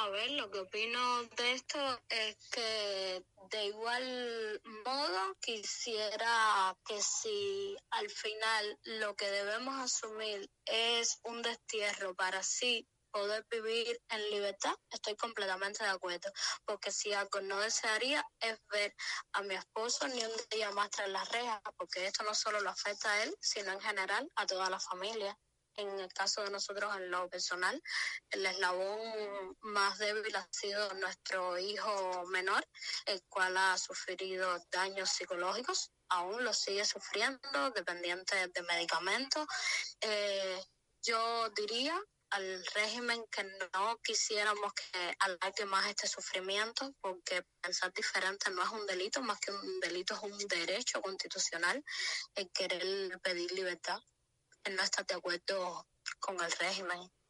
A ver, lo que opino de esto es que de igual modo quisiera que si al final lo que debemos asumir es un destierro para así poder vivir en libertad, estoy completamente de acuerdo, porque si algo no desearía es ver a mi esposo ni un día más tras las rejas, porque esto no solo lo afecta a él, sino en general a toda la familia. En el caso de nosotros, en lo personal, el eslabón más débil ha sido nuestro hijo menor, el cual ha sufrido daños psicológicos, aún lo sigue sufriendo, dependiente de medicamentos. Yo diría al régimen que no quisiéramos que alargue más este sufrimiento, porque pensar diferente no es un delito, más que un delito es un derecho constitucional, el querer pedir libertad, el no estar de acuerdo con el régimen.